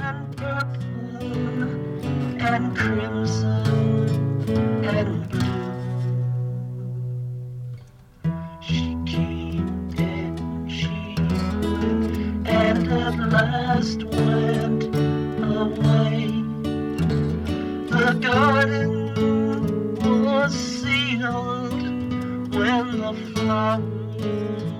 and purple and crimson and blue. She came and she went, and at last went away. The garden was sealed when the flowers